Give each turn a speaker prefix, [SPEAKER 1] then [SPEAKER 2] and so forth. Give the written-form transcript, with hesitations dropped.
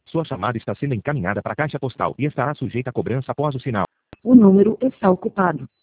[SPEAKER 1] Sua chamada está sendo encaminhada para a caixa postal e estará sujeita a cobrança após o sinal.
[SPEAKER 2] O número está ocupado.